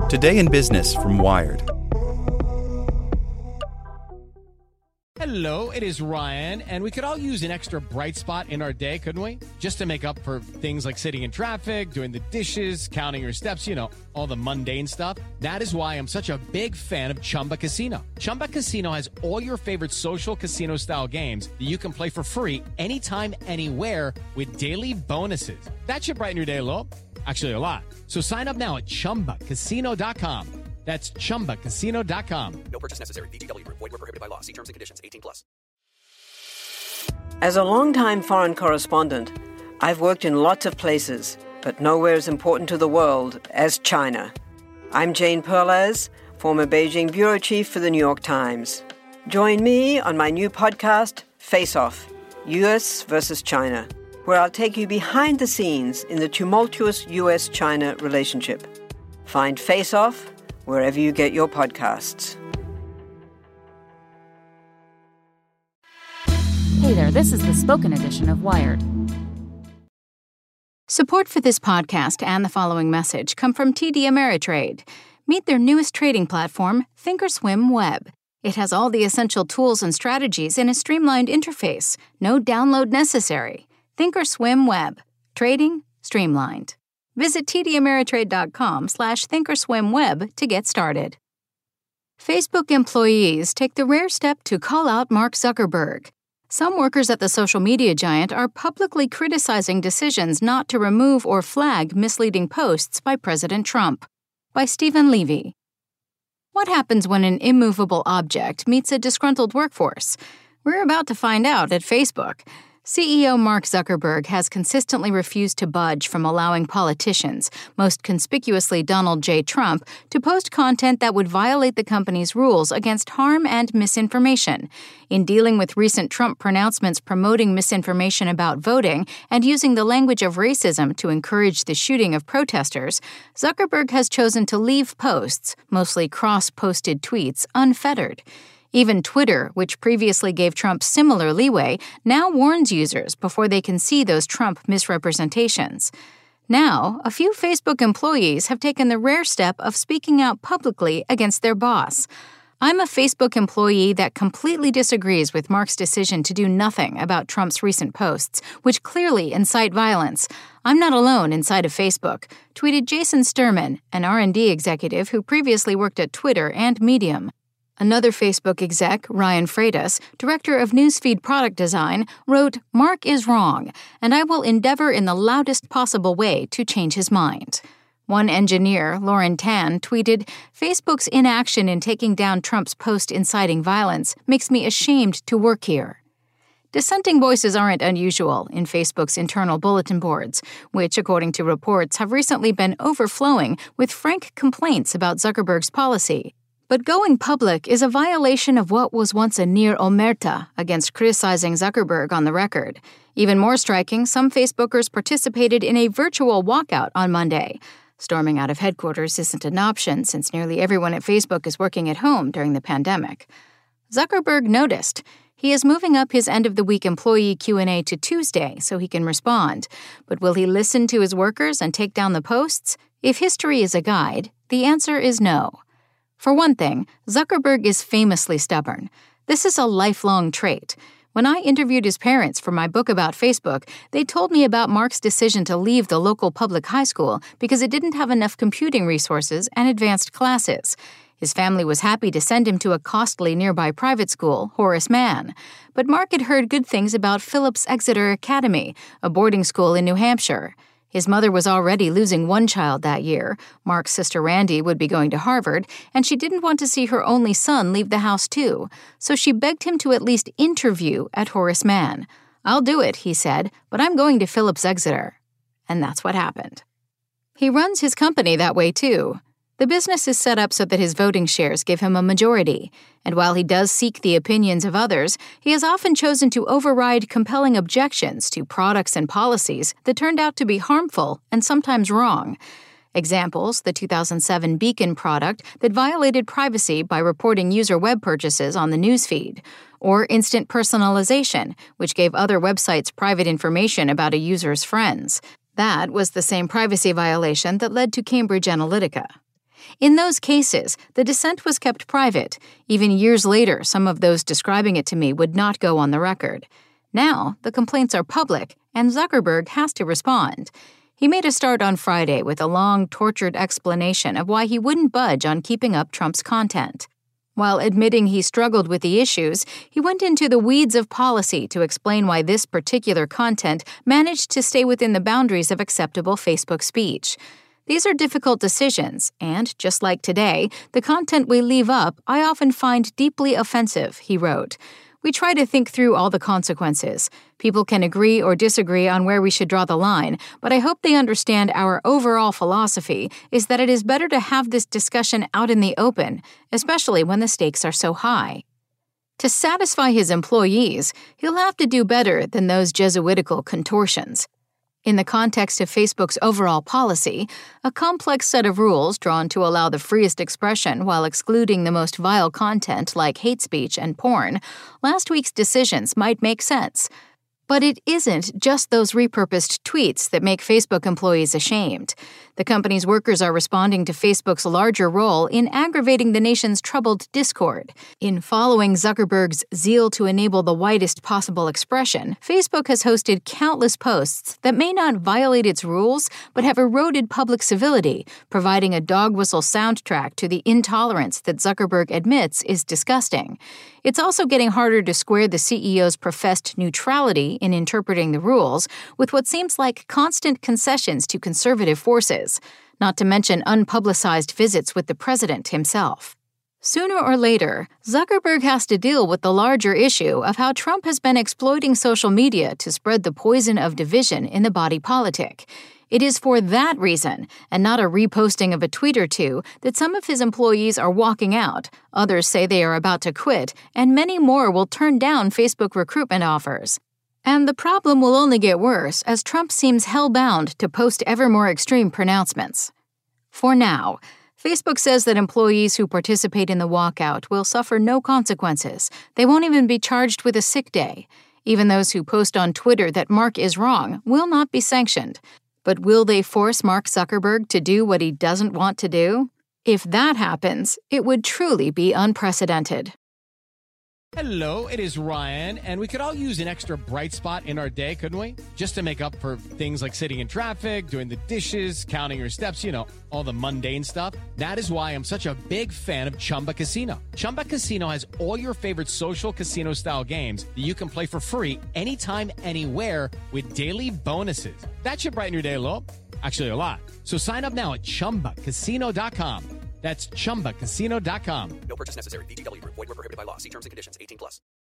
Today in Business from Wired. Hello, it is Ryan, and we could all use an extra bright spot in our day, couldn't we? Just to make up for things like sitting in traffic, doing the dishes, counting your steps, you know, all the mundane stuff. That is why I'm such a big fan of Chumba Casino. Chumba Casino has all your favorite social casino-style games that you can play for free anytime, anywhere with daily bonuses. That should brighten your day a little. Actually, a lot. So sign up now at ChumbaCasino.com. That's ChumbaCasino.com. No purchase necessary. VGW Group. Void where prohibited by law. See terms and conditions. 18+. As a longtime foreign correspondent, I've worked in lots of places, but nowhere as important to the world as China. I'm Jane Perlez, former Beijing bureau chief for the New York Times. Join me on my new podcast, Face Off, U.S. versus China, where I'll take you behind the scenes in the tumultuous U.S.-China relationship. Find Face Off wherever you get your podcasts. Hey there, this is the spoken edition of Wired. Support for this podcast and the following message come from TD Ameritrade. Meet their newest trading platform, Thinkorswim Web. It has all the essential tools and strategies in a streamlined interface. No download necessary. Thinkorswim Web. Trading streamlined. Visit tdameritrade.com/thinkorswimweb to get started. Facebook employees take the rare step to call out Mark Zuckerberg. Some workers at the social media giant are publicly criticizing decisions not to remove or flag misleading posts by President Trump. By Stephen Levy. What happens when an immovable object meets a disgruntled workforce? We're about to find out at Facebook. CEO Mark Zuckerberg has consistently refused to budge from allowing politicians, most conspicuously Donald J. Trump, to post content that would violate the company's rules against harm and misinformation. In dealing with recent Trump pronouncements promoting misinformation about voting and using the language of racism to encourage the shooting of protesters, Zuckerberg has chosen to leave posts, mostly cross-posted tweets, unfettered. Even Twitter, which previously gave Trump similar leeway, now warns users before they can see those Trump misrepresentations. Now, a few Facebook employees have taken the rare step of speaking out publicly against their boss. I'm a Facebook employee that completely disagrees with Mark's decision to do nothing about Trump's recent posts, which clearly incite violence. I'm not alone inside of Facebook, tweeted Jason Sturman, an R&D executive who previously worked at Twitter and Medium. Another Facebook exec, Ryan Freitas, director of Newsfeed product design, wrote, "Mark is wrong, and I will endeavor in the loudest possible way to change his mind." One engineer, Lauren Tan, tweeted, "Facebook's inaction in taking down Trump's post inciting violence makes me ashamed to work here." Dissenting voices aren't unusual in Facebook's internal bulletin boards, which, according to reports, have recently been overflowing with frank complaints about Zuckerberg's policy. But going public is a violation of what was once a near omerta against criticizing Zuckerberg on the record. Even more striking, some Facebookers participated in a virtual walkout on Monday. Storming out of headquarters isn't an option since nearly everyone at Facebook is working at home during the pandemic. Zuckerberg noticed. He is moving up his end-of-the-week employee Q&A to Tuesday so he can respond. But will he listen to his workers and take down the posts? If history is a guide, the answer is no. For one thing, Zuckerberg is famously stubborn. This is a lifelong trait. When I interviewed his parents for my book about Facebook, they told me about Mark's decision to leave the local public high school because it didn't have enough computing resources and advanced classes. His family was happy to send him to a costly nearby private school, Horace Mann. But Mark had heard good things about Phillips Exeter Academy, a boarding school in New Hampshire. His mother was already losing one child that year. Mark's sister Randy would be going to Harvard, and she didn't want to see her only son leave the house too. So she begged him to at least interview at Horace Mann. "I'll do it," he said, "but I'm going to Phillips Exeter." And that's what happened. He runs his company that way too. The business is set up so that his voting shares give him a majority, and while he does seek the opinions of others, he has often chosen to override compelling objections to products and policies that turned out to be harmful and sometimes wrong. Examples, the 2007 Beacon product that violated privacy by reporting user web purchases on the newsfeed, or instant personalization, which gave other websites private information about a user's friends. That was the same privacy violation that led to Cambridge Analytica. In those cases, the dissent was kept private. Even years later, some of those describing it to me would not go on the record. Now, the complaints are public, and Zuckerberg has to respond. He made a start on Friday with a long, tortured explanation of why he wouldn't budge on keeping up Trump's content. While admitting he struggled with the issues, he went into the weeds of policy to explain why this particular content managed to stay within the boundaries of acceptable Facebook speech. These are difficult decisions, and, just like today, the content we leave up I often find deeply offensive, he wrote. We try to think through all the consequences. People can agree or disagree on where we should draw the line, but I hope they understand our overall philosophy is that it is better to have this discussion out in the open, especially when the stakes are so high. To satisfy his employees, he'll have to do better than those Jesuitical contortions. In the context of Facebook's overall policy, a complex set of rules drawn to allow the freest expression while excluding the most vile content like hate speech and porn, last week's decisions might make sense. But it isn't just those repurposed tweets that make Facebook employees ashamed. The company's workers are responding to Facebook's larger role in aggravating the nation's troubled discord. In following Zuckerberg's zeal to enable the widest possible expression, Facebook has hosted countless posts that may not violate its rules, but have eroded public civility, providing a dog whistle soundtrack to the intolerance that Zuckerberg admits is disgusting. It's also getting harder to square the CEO's professed neutrality in interpreting the rules with what seems like constant concessions to conservative forces, not to mention unpublicized visits with the president himself. Sooner or later, Zuckerberg has to deal with the larger issue of how Trump has been exploiting social media to spread the poison of division in the body politic. It is for that reason, and not a reposting of a tweet or two, that some of his employees are walking out, others say they are about to quit, and many more will turn down Facebook recruitment offers. And the problem will only get worse as Trump seems hell-bound to post ever more extreme pronouncements. For now, Facebook says that employees who participate in the walkout will suffer no consequences. They won't even be charged with a sick day. Even those who post on Twitter that Mark is wrong will not be sanctioned. But will they force Mark Zuckerberg to do what he doesn't want to do? If that happens, it would truly be unprecedented. Hello, it is Ryan, and we could all use an extra bright spot in our day, couldn't we? Just to make up for things like sitting in traffic, doing the dishes, counting your steps, all the mundane stuff. That is why I'm such a big fan of Chumba Casino. Chumba Casino has all your favorite social casino-style games that you can play for free anytime, anywhere with daily bonuses. That should brighten your day a little. Actually, a lot. So sign up now at ChumbaCasino.com. That's ChumbaCasino.com. No purchase necessary. VGW Group. Void where prohibited by law. See terms and conditions. 18+.